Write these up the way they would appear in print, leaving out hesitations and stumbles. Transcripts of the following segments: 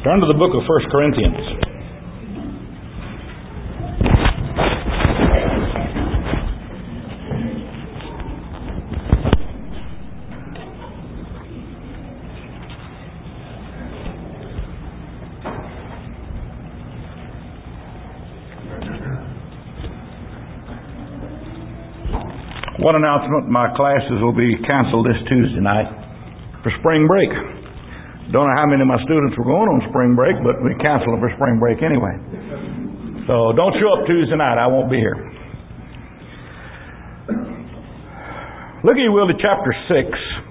Turn to the book of 1 Corinthians. One announcement, my classes will be canceled this Tuesday night for spring break. Don't know how many of my students were going on spring break, but we canceled them for spring break anyway. So don't show up Tuesday night. I won't be here. Look, if you will, to chapter 6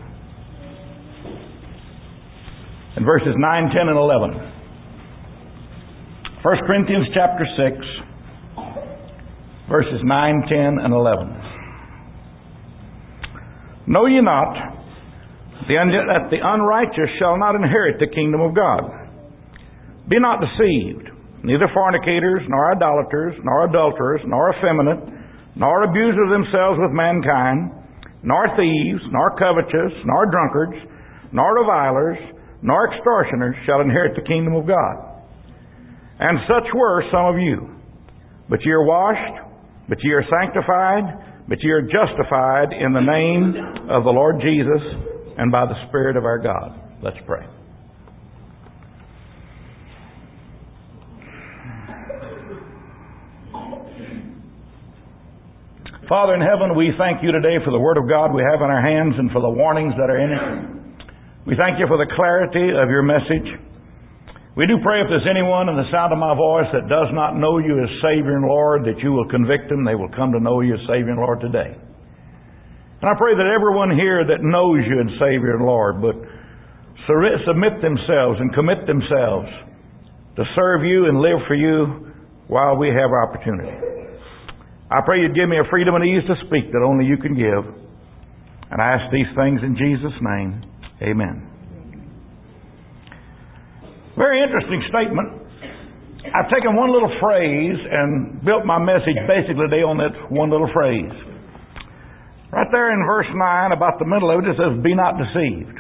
and verses 9, 10, and 11. 1 Corinthians chapter 6, verses 9, 10, and 11. Know ye not that the unrighteous shall not inherit the kingdom of God? Be not deceived. Neither fornicators, nor idolaters, nor adulterers, nor effeminate, nor abusers of themselves with mankind, nor thieves, nor covetous, nor drunkards, nor revilers, nor extortioners shall inherit the kingdom of God. And such were some of you. But ye are washed, but ye are sanctified, but ye are justified in the name of the Lord Jesus and by the Spirit of our God. Let's pray. Father in heaven, we thank you today for the Word of God we have in our hands and for the warnings that are in it. We thank you for the clarity of your message. We do pray if there's anyone in the sound of my voice that does not know you as Savior and Lord, that you will convict them. They will come to know you as Savior and Lord today. And I pray that everyone here that knows you as Savior and Lord would submit themselves and commit themselves to serve you and live for you while we have opportunity. I pray you'd give me a freedom and ease to speak that only you can give. And I ask these things in Jesus' name. Amen. Very interesting statement. I've taken one little phrase and built my message basically today on that one little phrase. Right there in verse 9, about the middle of it, it says, be not deceived.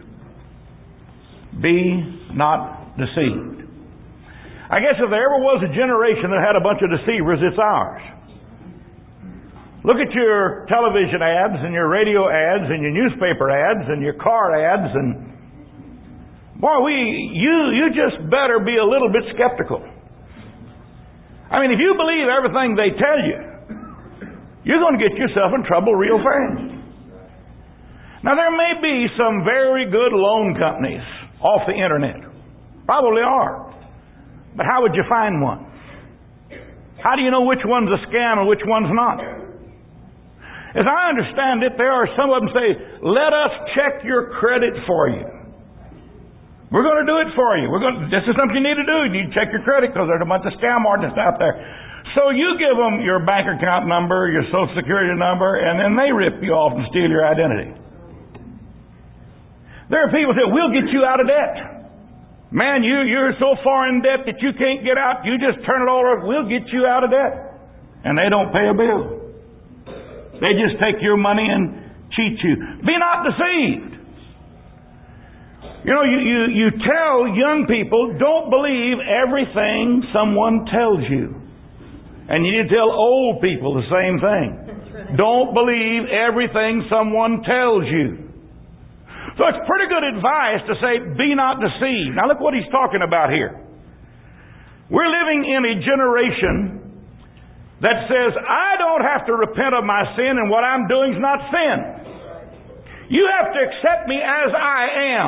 Be not deceived. I guess if there ever was a generation that had a bunch of deceivers, it's ours. Look at your television ads and your radio ads and your newspaper ads and your car ads, and boy, you just better be a little bit skeptical. I mean, if you believe everything they tell you, you're going to get yourself in trouble real fast. Now, there may be some very good loan companies off the internet. Probably are. But how would you find one? How do you know which one's a scam and which one's not? As I understand it, there are some of them say, let us check your credit for you. We're going to do it for you. This is something you need to do. You need to check your credit because there's a bunch of scam artists out there. So you give them your bank account number, your Social Security number, and then they rip you off and steal your identity. There are people who say, we'll get you out of debt. Man, you're so far in debt that you can't get out. You just turn it all over. We'll get you out of debt. And they don't pay a bill. They just take your money and cheat you. Be not deceived. You know, you tell young people, don't believe everything someone tells you. And you need to tell old people the same thing. Right. Don't believe everything someone tells you. So it's pretty good advice to say, be not deceived. Now look what he's talking about here. We're living in a generation that says, I don't have to repent of my sin, and what I'm doing is not sin. You have to accept me as I am.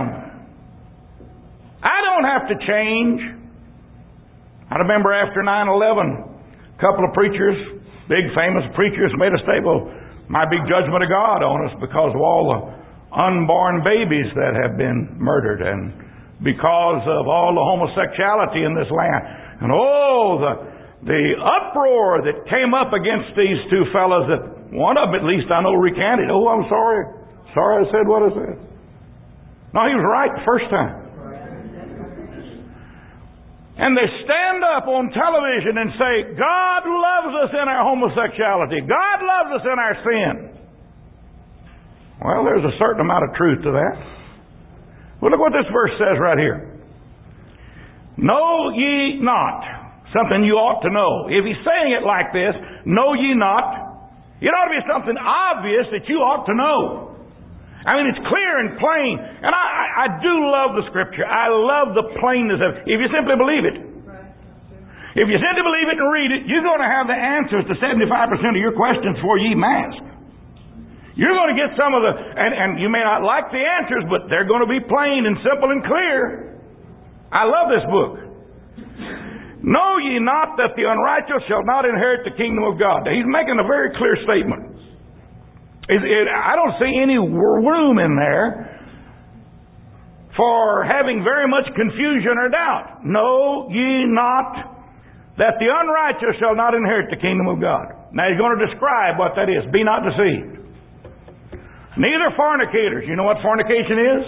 I don't have to change. I remember after 9/11, a couple of preachers, big famous preachers, made a statement, well, might be judgment of God on us because of all the unborn babies that have been murdered and because of all the homosexuality in this land. And the uproar that came up against these two fellows, that one of them at least I know recanted. Oh, I'm sorry. Sorry I said what I said. No, he was right the first time. And they stand up on television and say, God loves us in our homosexuality. God loves us in our sin. Well, there's a certain amount of truth to that. Well, look what this verse says right here. Know ye not. Something you ought to know. If he's saying it like this, know ye not, it ought to be something obvious that you ought to know. I mean, it's clear and plain. And I do love the Scripture. I love the plainness of it. If you simply believe it. If you simply believe it and read it, you're going to have the answers to 75% of your questions before you even ask. You're going to get some of the, and you may not like the answers, but they're going to be plain and simple and clear. I love this book. Know ye not that the unrighteous shall not inherit the kingdom of God? Now, he's making a very clear statement. I don't see any room in there for having very much confusion or doubt. Know ye not that the unrighteous shall not inherit the kingdom of God? Now he's going to describe what that is. Be not deceived. Neither fornicators. You know what fornication is?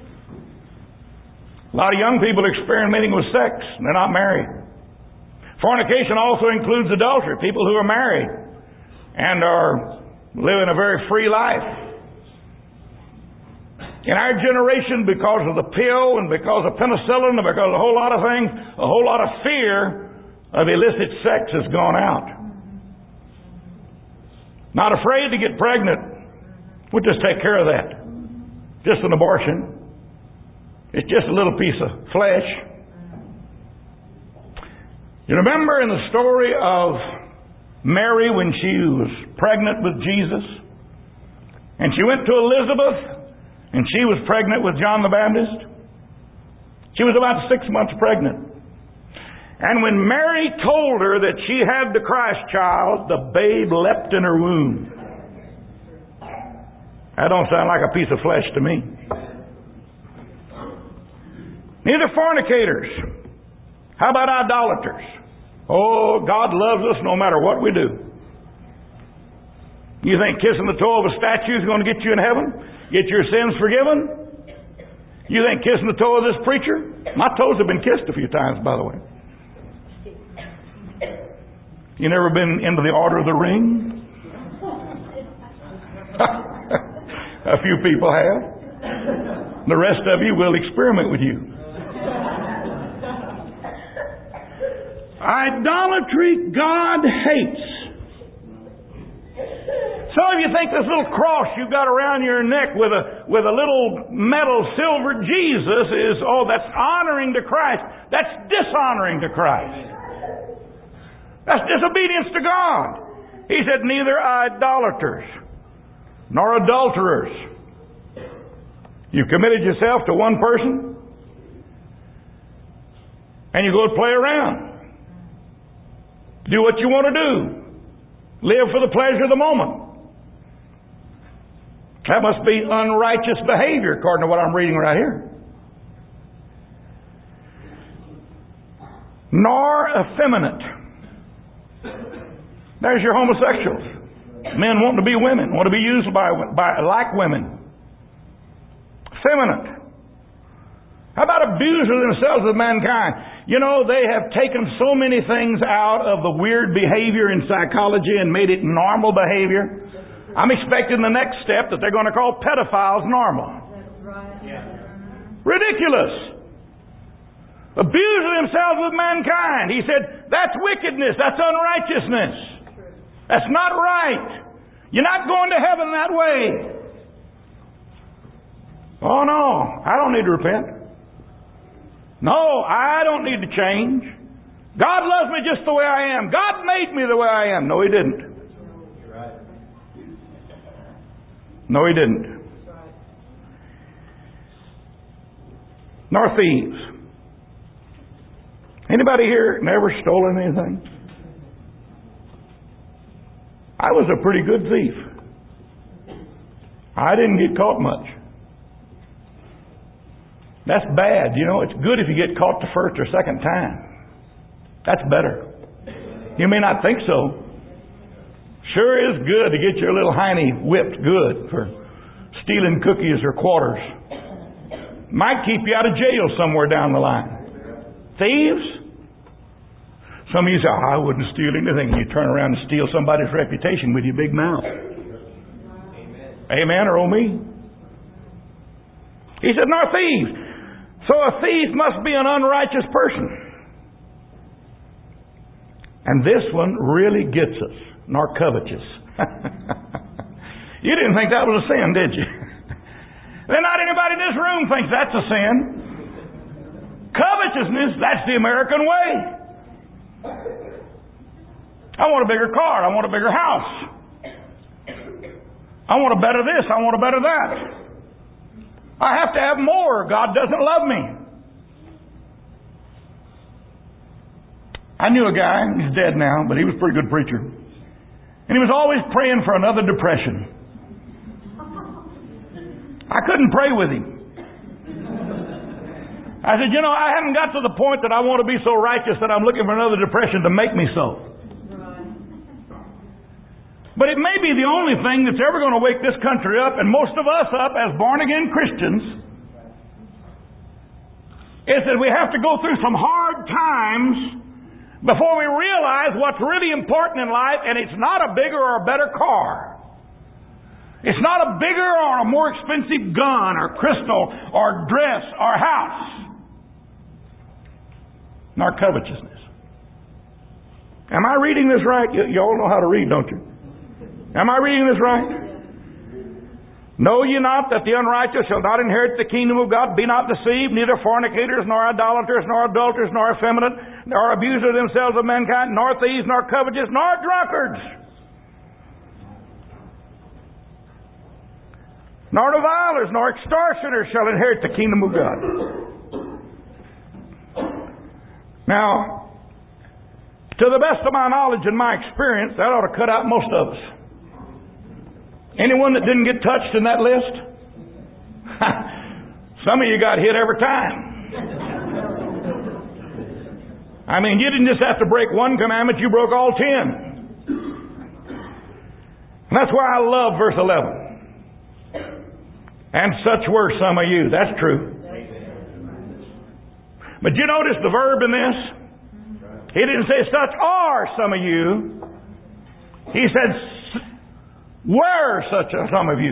A lot of young people experimenting with sex. They're not married. Fornication also includes adultery. People who are married and are living a very free life. In our generation, because of the pill and because of penicillin and because of a whole lot of things, a whole lot of fear of illicit sex has gone out. Not afraid to get pregnant. We'll just take care of that. Just an abortion. It's just a little piece of flesh. You remember in the story of Mary when she was pregnant with Jesus? And she went to Elizabeth and she was pregnant with John the Baptist. She was about 6 months pregnant. And when Mary told her that she had the Christ child, the babe leapt in her womb. That don't sound like a piece of flesh to me. Neither fornicators. How about idolaters? Oh, God loves us no matter what we do. You think kissing the toe of a statue is going to get you in heaven? Get your sins forgiven? You think kissing the toe of this preacher? My toes have been kissed a few times, by the way. You never been into the Order of the Ring? A few people have. The rest of you will experiment with you. Idolatry God hates. Some of you think this little cross you've got around your neck with a little metal silver Jesus is, that's honoring to Christ. That's dishonoring to Christ. That's disobedience to God. He said, neither idolaters nor adulterers. You've committed yourself to one person and you go to play around. Do what you want to do. Live for the pleasure of the moment. That must be unrighteous behavior according to what I'm reading right here. Nor effeminate. There's your homosexuals. Men wanting to be women, want to be used by like women. Effeminate. How about abusing themselves with mankind? You know, they have taken so many things out of the weird behavior in psychology and made it normal behavior. I'm expecting the next step that they're going to call pedophiles normal. That's right. Yeah. Ridiculous. Abusing themselves with mankind. He said, that's wickedness. That's unrighteousness. That's not right. You're not going to heaven that way. Oh no, I don't need to repent. No, I don't need to change. God loves me just the way I am. God made me the way I am. No, He didn't. No, He didn't. Nor thieves. Anybody here never stolen anything? I was a pretty good thief. I didn't get caught much. That's bad. You know, it's good if you get caught the first or second time. That's better. You may not think so. Sure is good to get your little hiney whipped good for stealing cookies or quarters. Might keep you out of jail somewhere down the line. Thieves? Some of you say, I wouldn't steal anything. You turn around and steal somebody's reputation with your big mouth. Amen or oh me? He said, nor thieves. So a thief must be an unrighteous person. And this one really gets us. Nor covetous. You didn't think that was a sin, did you? Then not anybody in this room thinks that's a sin. Covetousness, that's the American way. I want a bigger car. I want a bigger house. I want a better this. I want a better that. I have to have more. God doesn't love me. I knew a guy, he's dead now, but he was a pretty good preacher. And he was always praying for another depression. I couldn't pray with him. I said, I haven't got to the point that I want to be so righteous that I'm looking for another depression to make me so. But it may be the only thing that's ever going to wake this country up, and most of us up as born-again Christians, is that we have to go through some hard times before we realize what's really important in life, and it's not a bigger or a better car. It's not a bigger or a more expensive gun or crystal or dress or house. Nor covetousness. Am I reading this right? You all know how to read, don't you? Am I reading this right? Know ye not that the unrighteous shall not inherit the kingdom of God? Be not deceived, neither fornicators, nor idolaters, nor adulterers, nor effeminate, nor abusers themselves of mankind, nor thieves, nor covetous, nor drunkards, nor revilers, nor extortioners shall inherit the kingdom of God. Now, to the best of my knowledge and my experience, that ought to cut out most of us. Anyone that didn't get touched in that list? Some of you got hit every time. I mean, you didn't just have to break one commandment, you broke all 10. And that's why I love verse 11. And such were some of you. That's true. But you notice the verb in this? He didn't say such are some of you. He said were such some of you.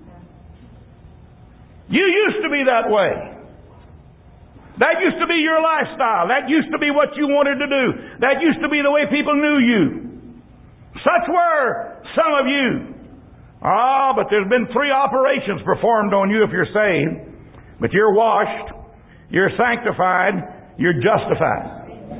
You used to be that way. That used to be your lifestyle. That used to be what you wanted to do. That used to be the way people knew you. Such were some of you. But there's been 3 operations performed on you if you're saved. But you're washed, you're sanctified, you're justified.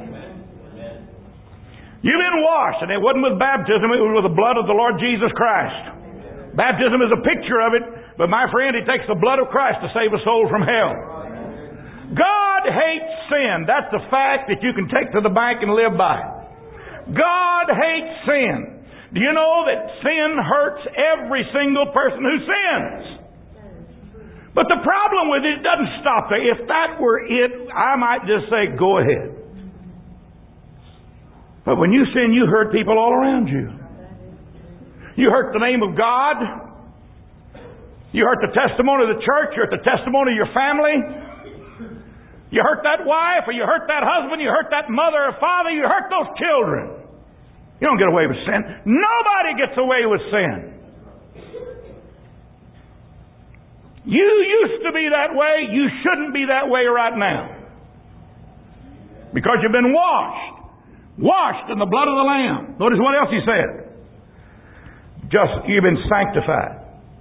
You've been washed, and it wasn't with baptism, it was with the blood of the Lord Jesus Christ. Baptism is a picture of it, but my friend, it takes the blood of Christ to save a soul from hell. God hates sin. That's the fact that you can take to the bank and live by. God hates sin. Do you know that sin hurts every single person who sins? But the problem with it doesn't stop there. If that were it, I might just say, go ahead. But when you sin, you hurt people all around you. You hurt the name of God. You hurt the testimony of the church. You hurt the testimony of your family. You hurt that wife, or you hurt that husband. You hurt that mother or father. You hurt those children. You don't get away with sin. Nobody gets away with sin. You used to be that way. You shouldn't be that way right now. Because you've been washed. Washed in the blood of the Lamb. Notice what else he said. You've been sanctified.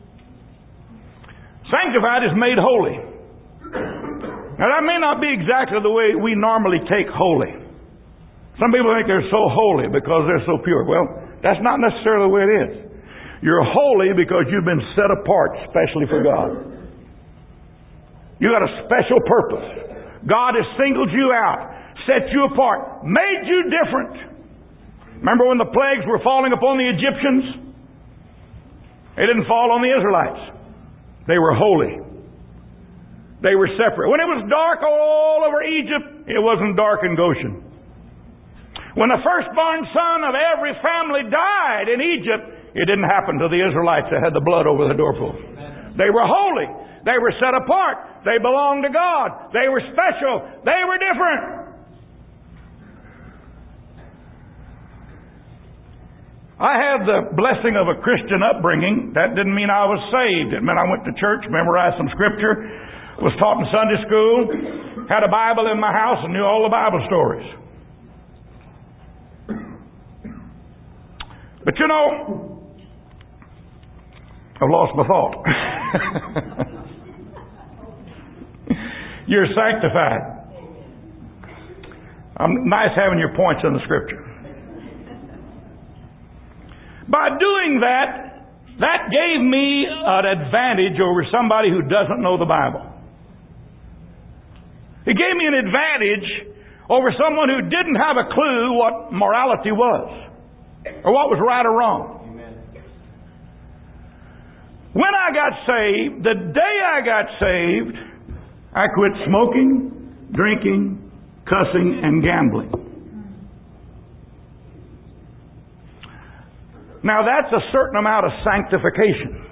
Sanctified is made holy. Now that may not be exactly the way we normally take holy. Some people think they're so holy because they're so pure. Well, that's not necessarily the way it is. You're holy because you've been set apart specially for God. You got a special purpose. God has singled you out, set you apart, made you different. Remember when the plagues were falling upon the Egyptians? They didn't fall on the Israelites. They were holy. They were separate. When it was dark all over Egypt, it wasn't dark in Goshen. When the firstborn son of every family died in Egypt, it didn't happen to the Israelites that had the blood over the doorpost. They were holy. They were set apart. They belonged to God. They were special. They were different. I had the blessing of a Christian upbringing. That didn't mean I was saved. It meant I went to church, memorized some scripture, was taught in Sunday school, had a Bible in my house, and knew all the Bible stories. But you know, I've lost my thought. You're sanctified. Nice having your points in the Scripture. By doing that, that gave me an advantage over somebody who doesn't know the Bible. It gave me an advantage over someone who didn't have a clue what morality was, or what was right or wrong. Amen. When I got saved, the day I got saved, I quit smoking, drinking, cussing, and gambling. Now that's a certain amount of sanctification.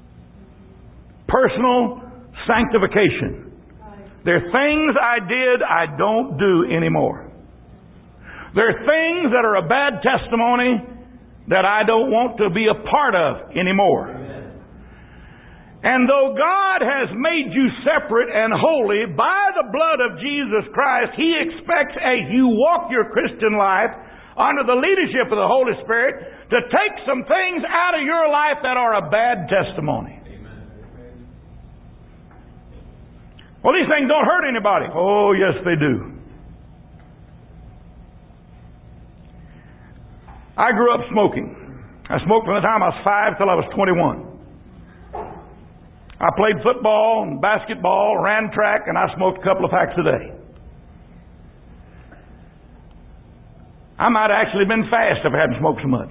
Personal sanctification. There are things I did I don't do anymore. There are things that are a bad testimony that I don't want to be a part of anymore. And though God has made you separate and holy by the blood of Jesus Christ, He expects as you walk your Christian life under the leadership of the Holy Spirit to take some things out of your life that are a bad testimony. Well, these things don't hurt anybody. Oh, yes, they do. I grew up smoking. I smoked from the time I was 5 till I was 21. I played football and basketball, ran track, and I smoked a couple of packs a day. I might have actually been fast if I hadn't smoked so much.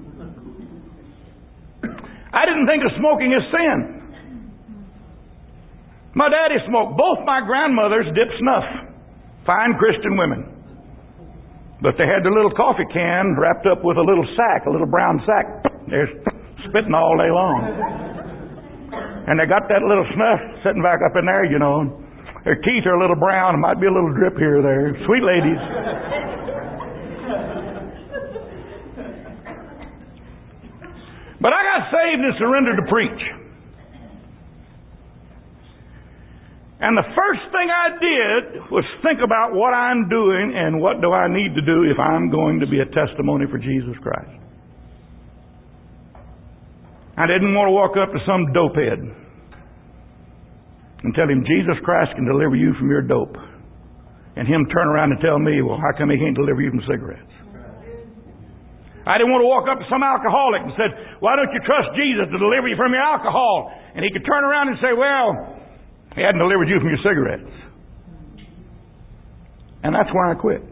I didn't think of smoking as sin. My daddy smoked. Both my grandmothers dipped snuff. Fine Christian women. But they had their little coffee can wrapped up with a little sack, a little brown sack. They're spitting all day long. And they got that little snuff sitting back up in there, you know. Their teeth are a little brown. There might be a little drip here or there. Sweet ladies. But I got saved and surrendered to preach. And the first thing I did was think about what I'm doing and what do I need to do if I'm going to be a testimony for Jesus Christ. I didn't want to walk up to some dopehead and tell him Jesus Christ can deliver you from your dope. And him turn around and tell me, well, how come he can't deliver you from cigarettes? I didn't want to walk up to some alcoholic and said, why don't you trust Jesus to deliver you from your alcohol? And he could turn around and say, well, he hadn't delivered you from your cigarettes. And that's why I quit.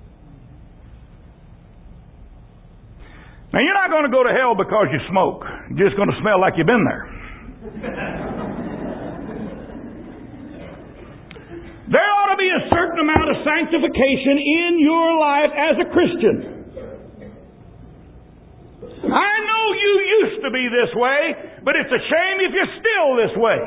Now, you're not going to go to hell because you smoke. You're just going to smell like you've been there. There ought to be a certain amount of sanctification in your life as a Christian. I know you used to be this way, but it's a shame if you're still this way.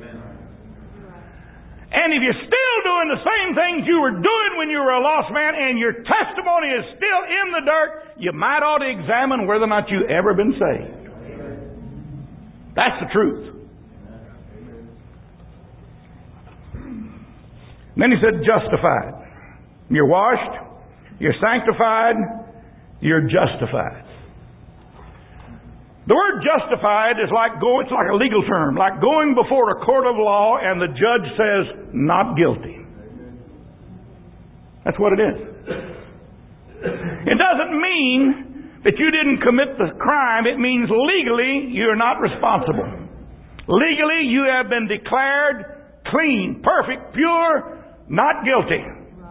And if you're still doing the same things you were doing when you were a lost man and your testimony is still in the dirt, you might ought to examine whether or not you've ever been saved. That's the truth. Then he said, justified. You're washed, you're sanctified, you're justified. The word justified is it's like a legal term, like going before a court of law and the judge says, not guilty. That's what it is. It doesn't mean that you didn't commit the crime. It means legally you're not responsible. Legally you have been declared clean, perfect, pure, not guilty.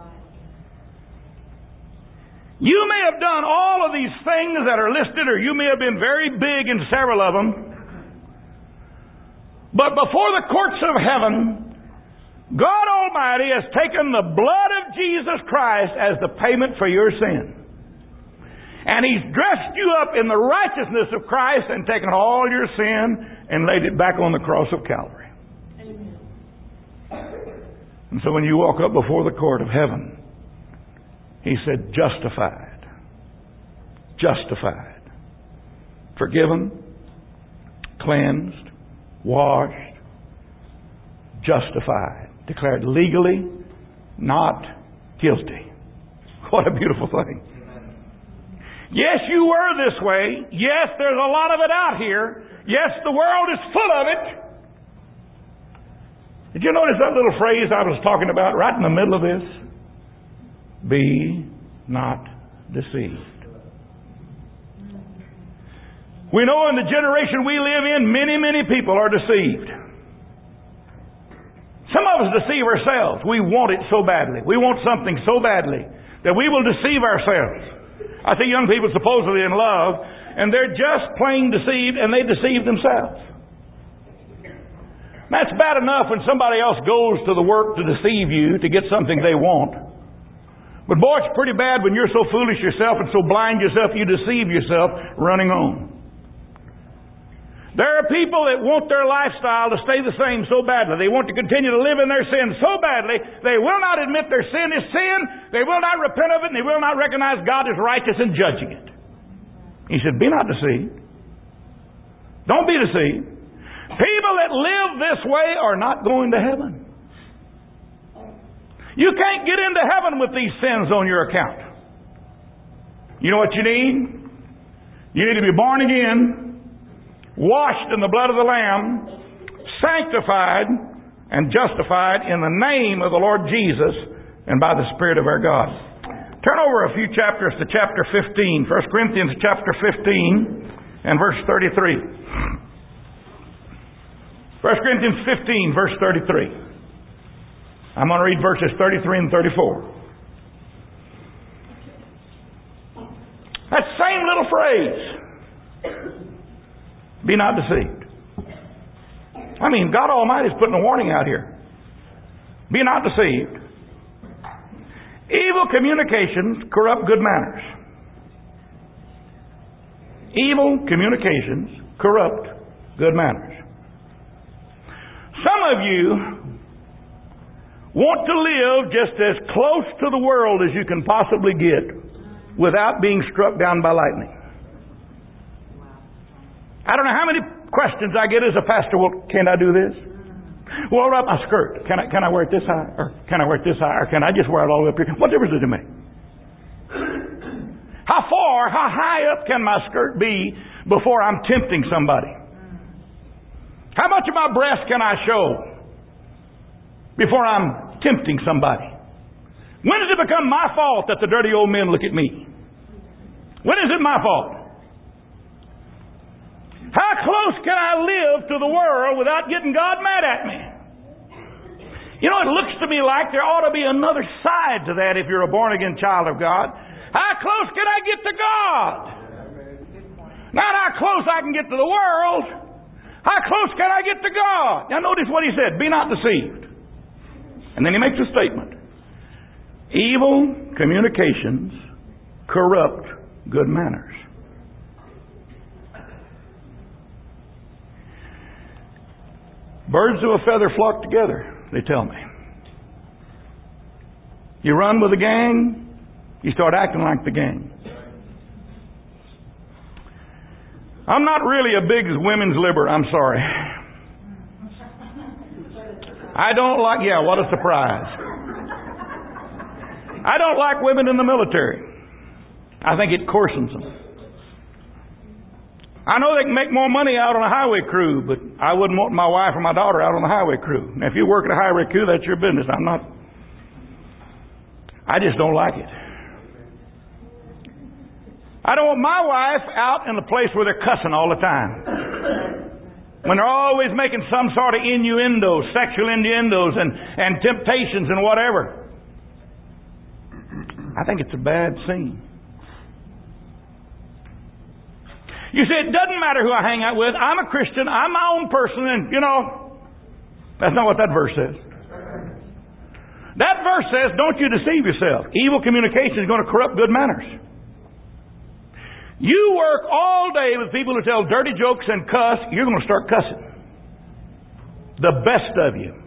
You may have done all of these things that are listed, or you may have been very big in several of them. But before the courts of heaven, God Almighty has taken the blood of Jesus Christ as the payment for your sin. And He's dressed you up in the righteousness of Christ and taken all your sin and laid it back on the cross of Calvary. And so when you walk up before the court of heaven, He said, justified. Justified. Forgiven. Cleansed. Washed. Justified. Declared legally not guilty. What a beautiful thing. Yes, you were this way. Yes, there's a lot of it out here. Yes, the world is full of it. Did you notice that little phrase I was talking about right in the middle of this? Be not deceived. We know in the generation we live in, many people are deceived. Some of us deceive ourselves. We want it so badly. We want something so badly that we will deceive ourselves. I see young people supposedly in love, and they're just plain deceived, and they deceive themselves. That's bad enough when somebody else goes to the work to deceive you to get something they want. But boy, it's pretty bad when you're so foolish yourself and so blind yourself you deceive yourself running on. There are people that want their lifestyle to stay the same so badly. They want to continue to live in their sin so badly, they will not admit their sin is sin, they will not repent of it, and they will not recognize God is righteous in judging it. He said, be not deceived. Don't be deceived. People that live this way are not going to heaven. You can't get into heaven with these sins on your account. You know what you need? You need to be born again, washed in the blood of the Lamb, sanctified and justified in the name of the Lord Jesus and by the Spirit of our God. Turn over a few chapters to chapter 15. 1 Corinthians chapter 15 and verse 33. 1 Corinthians 15 verse 33. I'm going to read verses 33 and 34. That same little phrase, be not deceived. I mean, God Almighty is putting a warning out here. Be not deceived. Evil communications corrupt good manners. Evil communications corrupt good manners. Some of you want to live just as close to the world as you can possibly get without being struck down by lightning. I don't know how many questions I get as a pastor. Well, can I do this? Well, what about my skirt? Can I wear it this high? Or can I wear it this high? Or can I just wear it all the way up here? What difference does it make? How high up can my skirt be before I'm tempting somebody? How much of my breast can I show before I'm tempting somebody? When does it become my fault that the dirty old men look at me? When is it my fault? How close can I live to the world without getting God mad at me? You know, it looks to me like there ought to be another side to that if you're a born-again child of God. How close can I get to God? Not how close I can get to the world. How close can I get to God? Now notice what he said, be not deceived. And then he makes a statement. Evil communications corrupt good manners. Birds of a feather flock together, they tell me. You run with a gang, you start acting like the gang. I'm not really a big women's libber, I'm sorry. I don't like, what a surprise. I don't like women in the military. I think it coarsens them. I know they can make more money out on a highway crew, but I wouldn't want my wife or my daughter out on the highway crew. Now, if you work at a highway crew, that's your business. I just don't like it. I don't want my wife out in a place where they're cussing all the time. When they're always making some sort of innuendos, sexual innuendos and temptations and whatever. I think it's a bad scene. You say, it doesn't matter who I hang out with. I'm a Christian. I'm my own person. And, that's not what that verse says. That verse says, don't you deceive yourself. Evil communication is going to corrupt good manners. You work all day with people who tell dirty jokes and cuss, you're going to start cussing. The best of you.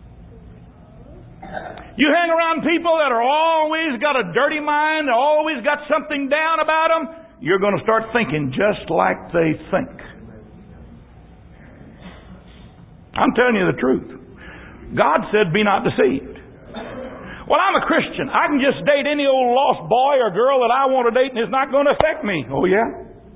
You hang around people that are always got a dirty mind, always got something down about them, you're going to start thinking just like they think. I'm telling you the truth. God said, be not deceived. Well, I'm a Christian. I can just date any old lost boy or girl that I want to date and it's not going to affect me. Oh, yeah?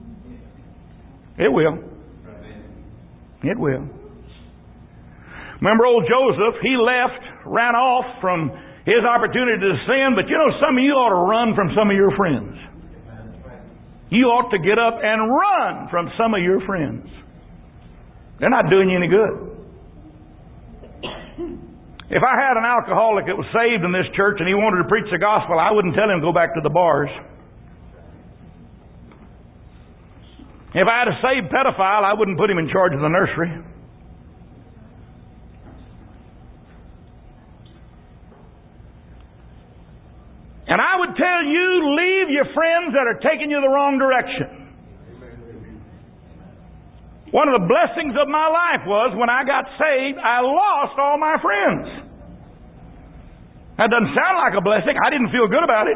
It will. It will. Remember old Joseph? He left, ran off from his opportunity to sin, but you know, some of you ought to run from some of your friends. You ought to get up and run from some of your friends. They're not doing you any good. If I had an alcoholic that was saved in this church and he wanted to preach the gospel, I wouldn't tell him to go back to the bars. If I had a saved pedophile, I wouldn't put him in charge of the nursery. And I would tell you, leave your friends that are taking you the wrong direction. One of the blessings of my life was when I got saved, I lost all my friends. That doesn't sound like a blessing. I didn't feel good about it.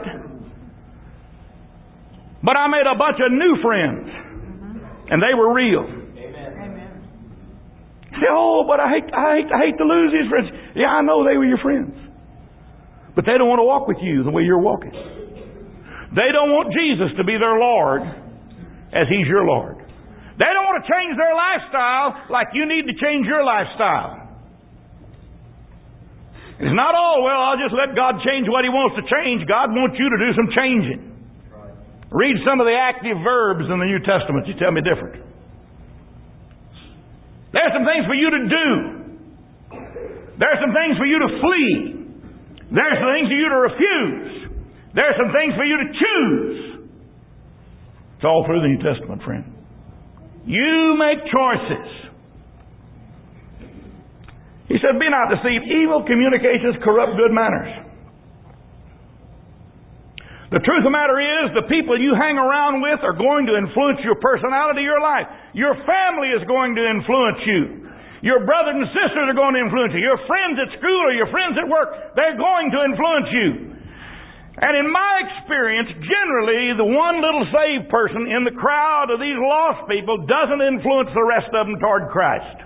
But I made a bunch of new friends. And they were real. Amen. You say, oh, but I hate to lose these friends. Yeah, I know they were your friends. But they don't want to walk with you the way you're walking. They don't want Jesus to be their Lord as He's your Lord. They don't want to change their lifestyle like you need to change your lifestyle. It's not all, well, I'll just let God change what He wants to change. God wants you to do some changing. Read some of the active verbs in the New Testament. You tell me different. There's some things for you to do. There's some things for you to flee. There's some things for you to refuse. There's some things for you to choose. It's all through the New Testament, friend. You make choices. He said, be not deceived. Evil communications corrupt good manners. The truth of the matter is, the people you hang around with are going to influence your personality, your life. Your family is going to influence you. Your brothers and sisters are going to influence you. Your friends at school or your friends at work, they're going to influence you. And in my experience, generally, the one little saved person in the crowd of these lost people doesn't influence the rest of them toward Christ.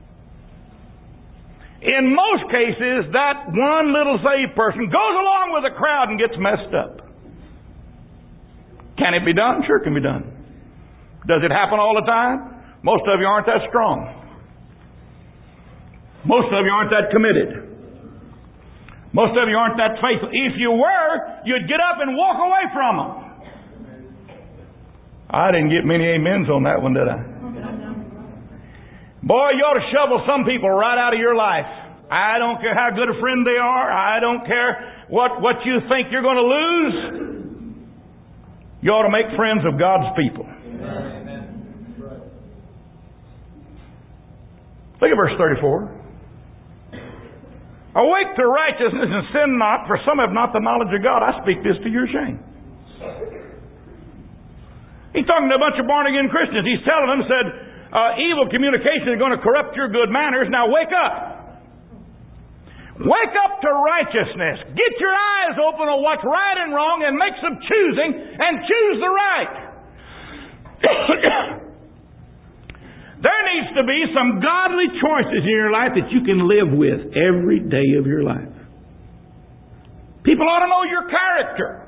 In most cases, that one little saved person goes along with the crowd and gets messed up. Can it be done? Sure, it can be done. Does it happen all the time? Most of you aren't that strong. Most of you aren't that committed. Most of you aren't that faithful. If you were, you'd get up and walk away from them. I didn't get many amens on that one, did I? Boy, you ought to shovel some people right out of your life. I don't care how good a friend they are. I don't care what you think you're going to lose. You ought to make friends of God's people. Look at verse 34. Awake to righteousness and sin not, for some have not the knowledge of God. I speak this to your shame. He's talking to a bunch of born-again Christians. He's telling them, said, evil communication is going to corrupt your good manners. Now wake up. Wake up to righteousness. Get your eyes open on what's right and wrong and make some choosing and choose the right. There needs to be some godly choices in your life that you can live with every day of your life. People ought to know your character.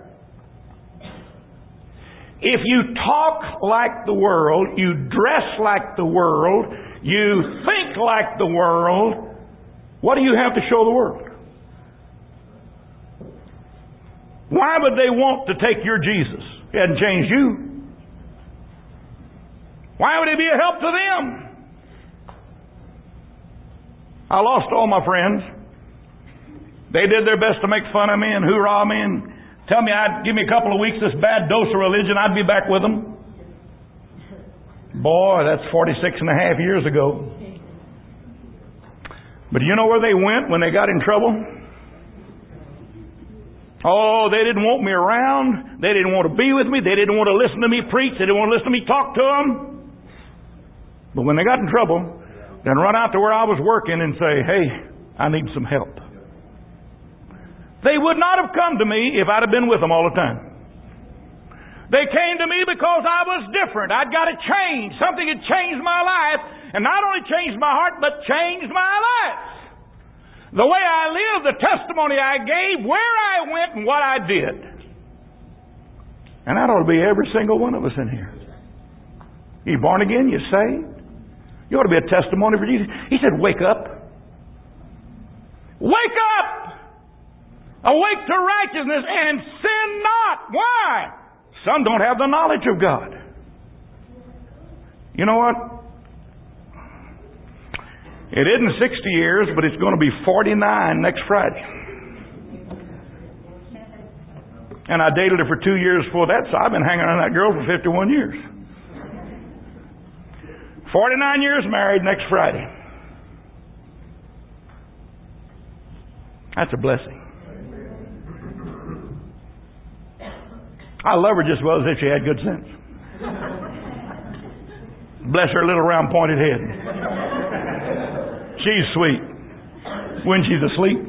If you talk like the world, you dress like the world, you think like the world, what do you have to show the world? Why would they want to take your Jesus? He hadn't changed you. Why would He be a help to them? I lost all my friends. They did their best to make fun of me and hoorah me and tell me give me a couple of weeks this bad dose of religion, I'd be back with them. Boy, that's 46 and a half years ago. But you know where they went when they got in trouble? Oh, they didn't want me around. They didn't want to be with me. They didn't want to listen to me preach. They didn't want to listen to me talk to them. But when they got in trouble, then run out to where I was working and say, hey, I need some help. They would not have come to me if I'd have been with them all the time. They came to me because I was different. I'd got to change. Something had changed my life. And not only changed my heart, but changed my life. the way I lived, the testimony I gave, where I went, and what I did. And that ought to be every single one of us in here. You born again? You saved? You ought to be a testimony for Jesus. He said, wake up. Wake up! Awake to righteousness and sin not. Why? Some don't have the knowledge of God. You know what? It isn't 60 years, but it's going to be 49 next Friday. And I dated her for 2 years before that, so I've been hanging on that girl for 51 years. 49 years married next Friday. That's a blessing. I love her just as well as if she had good sense. Bless her little round pointed head. She's sweet when she's asleep.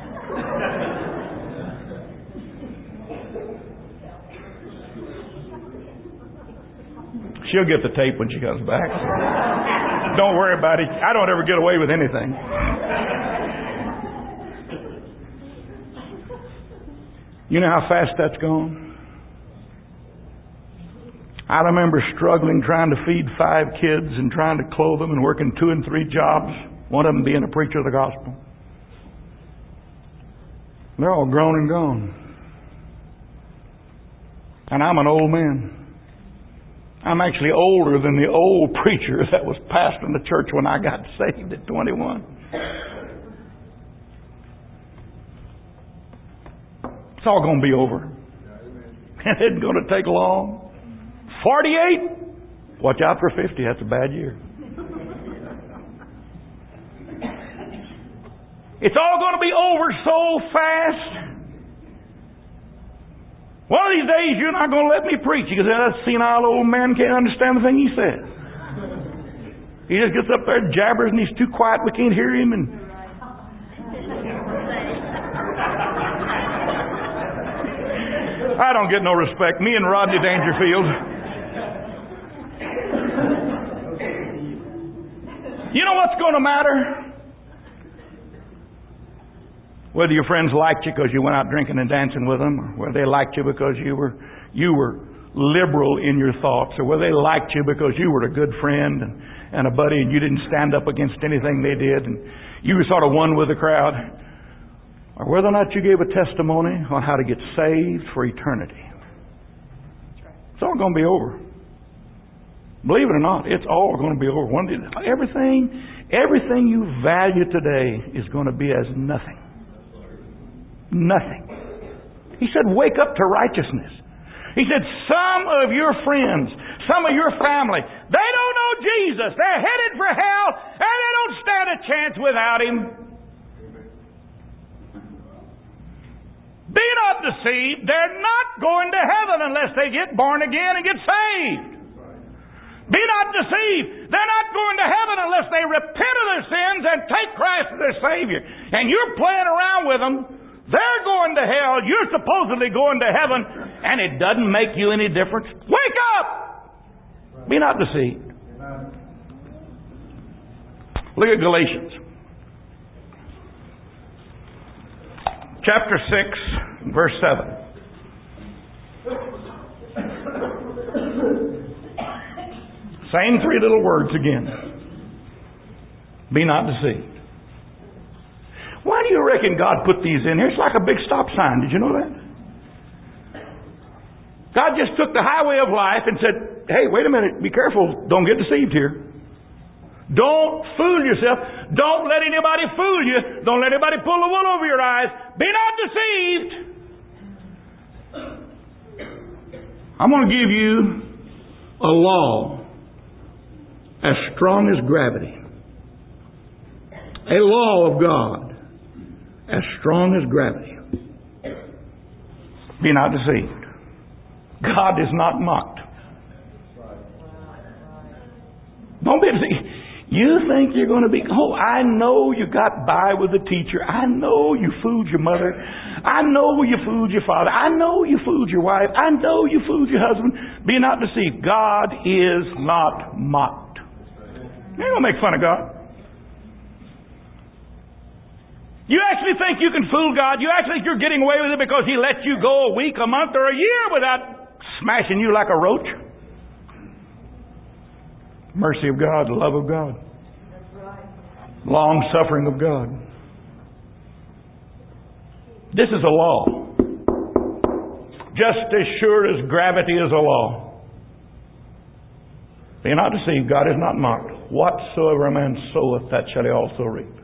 She'll get the tape when she comes back. Don't worry about it. I don't ever get away with anything. You know how fast that's gone? I remember struggling trying to feed 5 kids and trying to clothe them and working 2 and 3 jobs, one of them being a preacher of the gospel. They're all grown and gone. And I'm an old man. I'm actually older than the old preacher that was pastoring the church when I got saved at 21. It's all going to be over. And it isn't going to take long. 48? Watch out for 50. That's a bad year. It's all going to be over so fast. One of these days you're not going to let me preach because that senile old man can't understand the thing he says. He just gets up there and jabbers and he's too quiet. We can't hear him. And I don't get no respect. Me and Rodney Dangerfield. You know what's going to matter? Whether your friends liked you because you went out drinking and dancing with them, or whether they liked you because you were liberal in your thoughts, or whether they liked you because you were a good friend and a buddy and you didn't stand up against anything they did and you were sort of one with the crowd, or whether or not you gave a testimony on how to get saved for eternity. It's all going to be over. Believe it or not, it's all going to be over. Everything you value today is going to be as nothing. Nothing. He said, wake up to righteousness. He said, some of your friends, some of your family, they don't know Jesus. They're headed for hell, and they don't stand a chance without Him. Be not deceived. They're not going to heaven unless they get born again and get saved. Be not deceived. They're not going to heaven unless they repent of their sins and take Christ as their Savior. And you're playing around with them. They're going to hell. You're supposedly going to heaven. And it doesn't make you any difference. Wake up! Be not deceived. Look at Galatians. Chapter 6, verse 7. Same 3 little words again. Be not deceived. Why do you reckon God put these in here? It's like a big stop sign. Did you know that? God just took the highway of life and said, hey, wait a minute. Be careful. Don't get deceived here. Don't fool yourself. Don't let anybody fool you. Don't let anybody pull the wool over your eyes. Be not deceived. I'm going to give you a law as strong as gravity. A law of God as strong as gravity. Be not deceived. God is not mocked. Don't be deceived. You think you're going to be... Oh, I know you got by with the teacher. I know you fooled your mother. I know you fooled your father. I know you fooled your wife. I know you fooled your husband. Be not deceived. God is not mocked. You ain't going to make fun of God. You actually think you can fool God? You actually think you're getting away with it because He lets you go a week, a month, or a year without smashing you like a roach? Mercy of God, the love of God. Long suffering of God. This is a law. Just as sure as gravity is a law. Be not deceived, God is not mocked. Whatsoever a man soweth, that shall he also reap.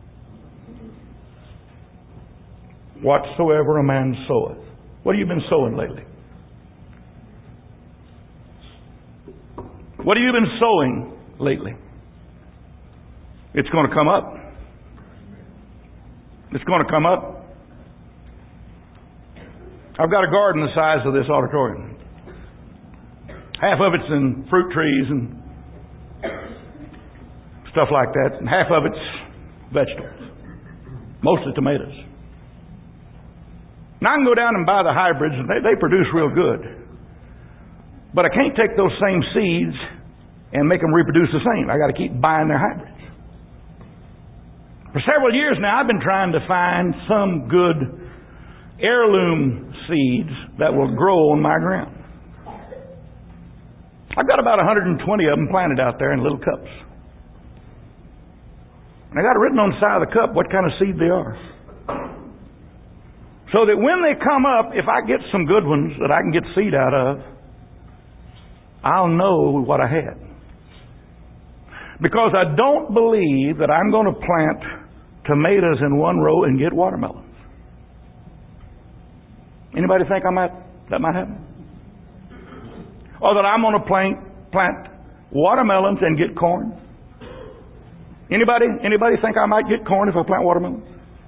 Whatsoever a man soweth. What have you been sowing lately? What have you been sowing lately? It's going to come up. It's going to come up. I've got a garden the size of this auditorium. Half of it's in fruit trees and stuff like that, and half of it's vegetables. Mostly tomatoes. Now I can go down and buy the hybrids, and they produce real good. But I can't take those same seeds and make them reproduce the same. I got to keep buying their hybrids. For several years now, I've been trying to find some good heirloom seeds that will grow on my ground. I've got about 120 of them planted out there in little cups. And I got it written on the side of the cup what kind of seed they are. So that when they come up, if I get some good ones that I can get seed out of, I'll know what I had. Because I don't believe that I'm going to plant tomatoes in one row and get watermelons. Anybody think that might happen? Or that I'm going to plant watermelons and get corn? Anybody think I might get corn if I plant watermelons?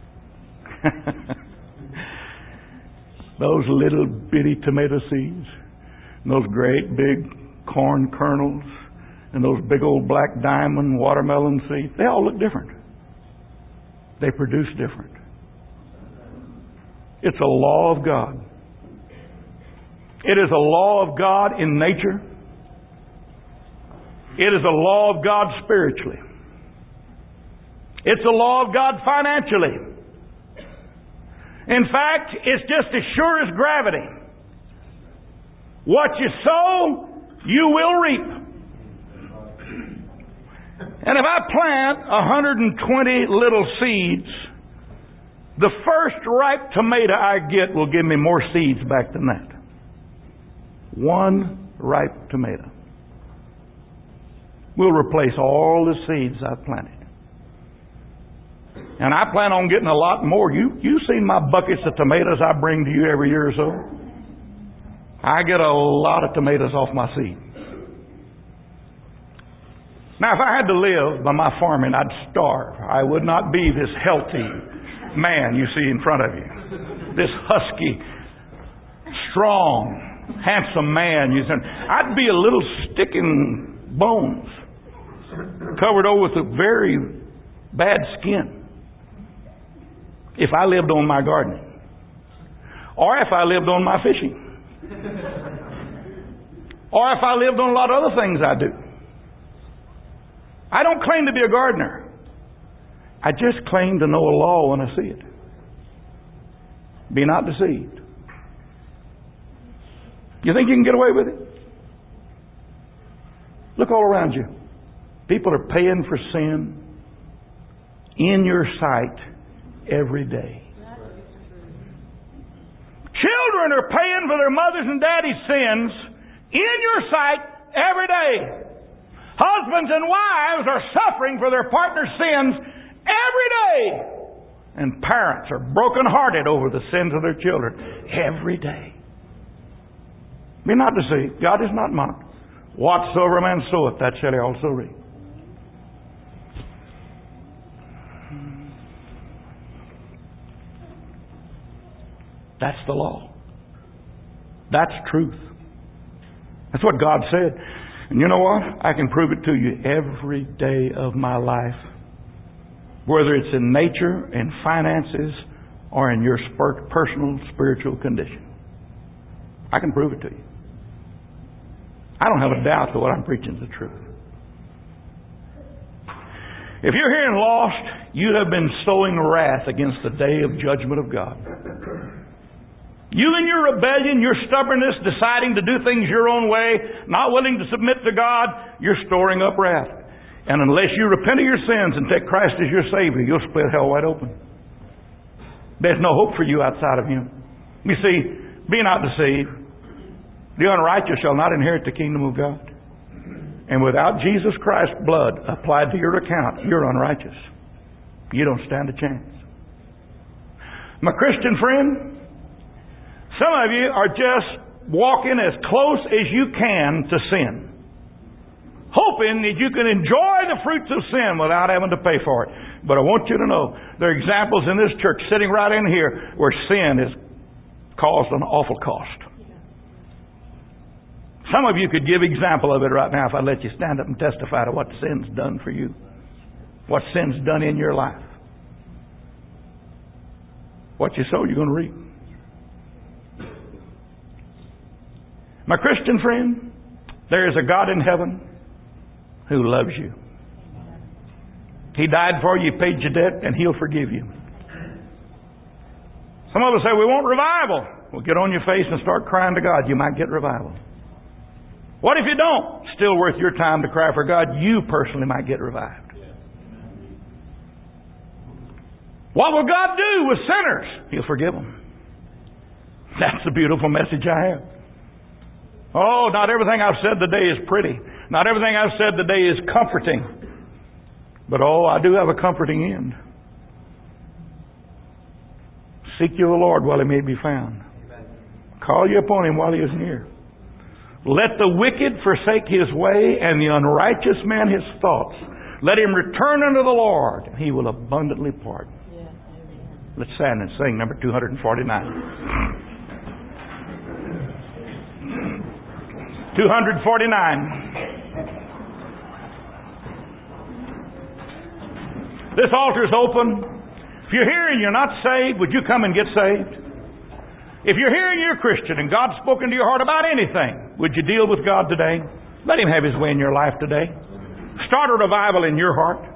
Those little bitty tomato seeds, and those great big corn kernels, and those big old black diamond watermelon seeds, they all look different. They produce different. It's a law of God. It is a law of God in nature. It is a law of God spiritually. It's a law of God financially. In fact, it's just as sure as gravity. What you sow, you will reap. And if I plant 120 little seeds, the first ripe tomato I get will give me more seeds back than that. One ripe tomato will replace all the seeds I've planted. And I plan on getting a lot more. You've seen my buckets of tomatoes I bring to you every year or so. I get a lot of tomatoes off my seed. Now, if I had to live by my farming, I'd starve. I would not be this healthy man you see in front of you. This husky, strong, handsome man. I'd be a little stick in bones, covered over with a very bad skin, if I lived on my gardening, or if I lived on my fishing, or if I lived on a lot of other things I do. I don't claim to be a gardener. I just claim to know a law when I see it. Be not deceived. You think you can get away with it? Look all around you. People are paying for sin in your sight every day. Children are paying for their mothers and daddies' sins in your sight every day. Husbands and wives are suffering for their partner's sins every day. And parents are brokenhearted over the sins of their children every day. Be not deceived. God is not mocked. Whatsoever a man soweth, that shall he also reap. That's the law. That's truth. That's what God said. And you know what? I can prove it to you every day of my life. Whether it's in nature, in finances, or in your personal spiritual condition. I can prove it to you. I don't have a doubt that what I'm preaching is the truth. If you're here and lost, you have been sowing wrath against the day of judgment of God. You in your rebellion, your stubbornness, deciding to do things your own way, not willing to submit to God, you're storing up wrath. And unless you repent of your sins and take Christ as your Savior, you'll split hell wide open. There's no hope for you outside of Him. You see, be not deceived. The unrighteous shall not inherit the kingdom of God. And without Jesus Christ's blood applied to your account, you're unrighteous. You don't stand a chance. My Christian friend, some of you are just walking as close as you can to sin, hoping that you can enjoy the fruits of sin without having to pay for it. But I want you to know, there are examples in this church sitting right in here where sin has caused an awful cost. Some of you could give example of it right now if I let you stand up and testify to what sin's done for you. What sin's done in your life. What you sow, you're going to reap. My Christian friend, there is a God in heaven who loves you. He died for you, paid your debt, and He'll forgive you. Some of us say, we want revival. Well, get on your face and start crying to God. You might get revival. What if you don't? Still worth your time to cry for God. You personally might get revived. What will God do with sinners? He'll forgive them. That's the beautiful message I have. Oh, not everything I've said today is pretty. Not everything I've said today is comforting. But oh, I do have a comforting end. Seek ye the Lord while He may be found. Call ye upon Him while He is near. Let the wicked forsake his way, and the unrighteous man his thoughts. Let him return unto the Lord, and He will abundantly pardon. Let's stand and sing number 249. 249. This altar is open. If you're here and you're not saved, would you come and get saved? If you're here and you're a Christian and God's spoken to your heart about anything, would you deal with God today? Let Him have His way in your life today. Start a revival in your heart.